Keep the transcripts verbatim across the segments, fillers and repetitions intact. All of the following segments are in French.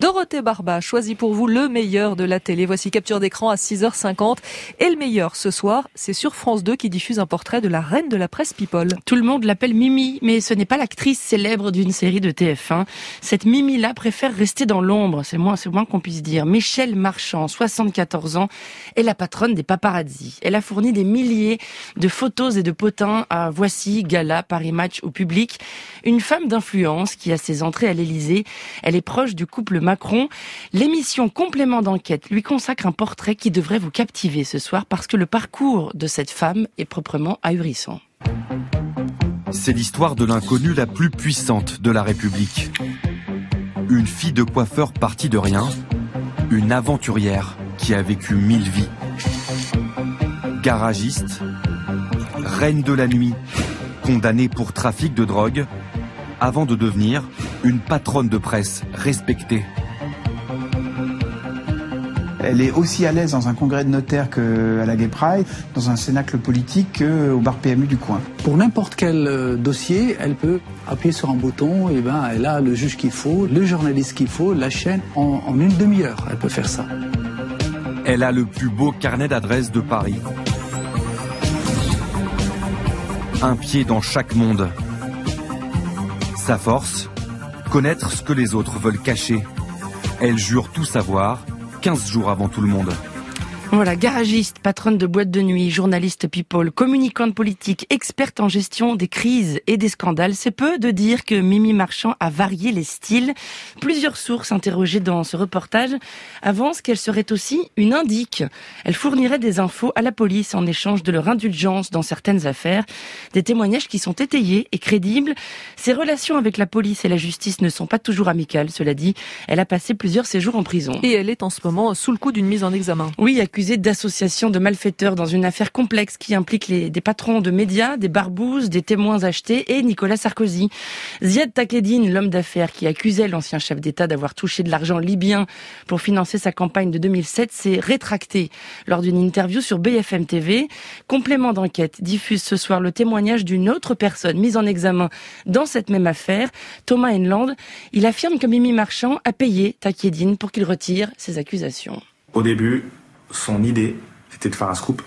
Dorothée Barba choisit pour vous le meilleur de la télé. Voici capture d'écran à six heures cinquante. Et le meilleur ce soir, c'est sur France deux qui diffuse un portrait de la reine de la presse People. Tout le monde l'appelle Mimi, mais ce n'est pas l'actrice célèbre d'une série de T F un. Cette Mimi-là préfère rester dans l'ombre, c'est moins, c'est moins qu'on puisse dire. Michèle Marchand, soixante-quatorze ans, est la patronne des paparazzis. Elle a fourni des milliers de photos et de potins à Voici, Gala, Paris Match au public. Une femme d'influence qui a ses entrées à l'Élysée. Elle est proche du couple Macron. L'émission Complément d'enquête lui consacre un portrait qui devrait vous captiver ce soir parce que le parcours de cette femme est proprement ahurissant. C'est l'histoire de l'inconnue la plus puissante de la République. Une fille de coiffeur partie de rien, une aventurière qui a vécu mille vies. Garagiste, reine de la nuit, condamnée pour trafic de drogue, avant de devenir une patronne de presse respectée. Elle est aussi à l'aise dans un congrès de notaires qu'à la Gay Pride, dans un cénacle politique qu'au bar P M U du coin. Pour n'importe quel dossier, elle peut appuyer sur un bouton, et ben elle a le juge qu'il faut, le journaliste qu'il faut, la chaîne, en, en une demi-heure, elle peut faire ça. Elle a le plus beau carnet d'adresses de Paris. Un pied dans chaque monde. Sa force, connaître ce que les autres veulent cacher. Elle jure tout savoir, quinze jours avant tout le monde. Voilà, garagiste, patronne de boîte de nuit, journaliste People, communicante politique, experte en gestion des crises et des scandales. C'est peu de dire que Mimi Marchand a varié les styles. Plusieurs sources interrogées dans ce reportage avancent qu'elle serait aussi une indique. Elle fournirait des infos à la police en échange de leur indulgence dans certaines affaires. Des témoignages qui sont étayés et crédibles. Ses relations avec la police et la justice ne sont pas toujours amicales, cela dit. Elle a passé plusieurs séjours en prison. Et elle est en ce moment sous le coup d'une mise en examen. Oui, accusée d'association de malfaiteurs dans une affaire complexe qui implique les, des patrons de médias, des barbouzes, des témoins achetés et Nicolas Sarkozy. Ziad Takedine, l'homme d'affaires qui accusait l'ancien chef d'État d'avoir touché de l'argent libyen pour financer sa campagne de deux mille sept, s'est rétracté lors d'une interview sur B F M T V. Complément d'enquête diffuse ce soir le témoignage d'une autre personne mise en examen dans cette même affaire, Thomas Henland. Il affirme que Mimi Marchand a payé Takedine pour qu'il retire ses accusations. Au début, son idée, c'était de faire un scoop.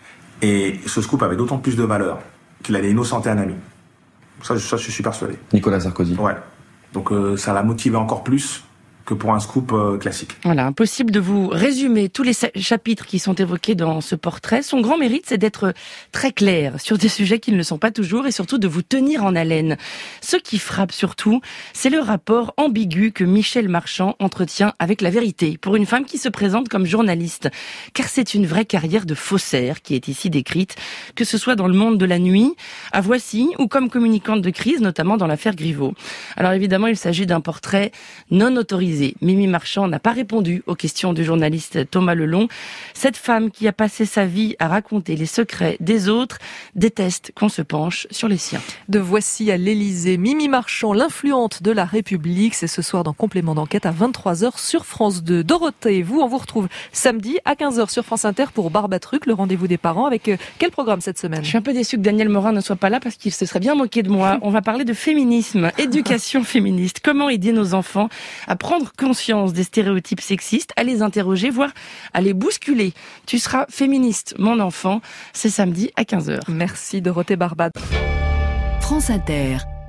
Et ce scoop avait d'autant plus de valeur qu'il allait innocenter un ami. Ça, ça je suis persuadé. Nicolas Sarkozy. Ouais. Donc euh, ça l'a motivé encore plus que pour un scoop euh, classique. Voilà, impossible de vous résumer tous les chapitres qui sont évoqués dans ce portrait. Son grand mérite, c'est d'être très clair sur des sujets qui ne le sont pas toujours et surtout de vous tenir en haleine. Ce qui frappe surtout, c'est le rapport ambigu que Michèle Marchand entretient avec la vérité pour une femme qui se présente comme journaliste. Car c'est une vraie carrière de faussaire qui est ici décrite, que ce soit dans le monde de la nuit, à Voici, ou comme communicante de crise, notamment dans l'affaire Griveaux. Alors évidemment, il s'agit d'un portrait non autorisé. Mimi Marchand n'a pas répondu aux questions du journaliste Thomas Lelong. Cette femme qui a passé sa vie à raconter les secrets des autres déteste qu'on se penche sur les siens. De Voici à l'Élysée, Mimi Marchand, l'influente de la République. C'est ce soir dans Complément d'enquête à vingt-trois heures sur France deux. Dorothée, vous, on vous retrouve samedi à quinze heures sur France Inter pour Barbatruc, le rendez-vous des parents. Avec euh, quel programme cette semaine ? Je suis un peu déçue que Daniel Morin ne soit pas là parce qu'il se serait bien moqué de moi. On va parler de féminisme, éducation féministe. Comment aider nos enfants à prendre conscience des stéréotypes sexistes, à les interroger, voire à les bousculer. Tu seras féministe, mon enfant. C'est samedi à quinze heures. Merci Dorothée Barba. France Inter.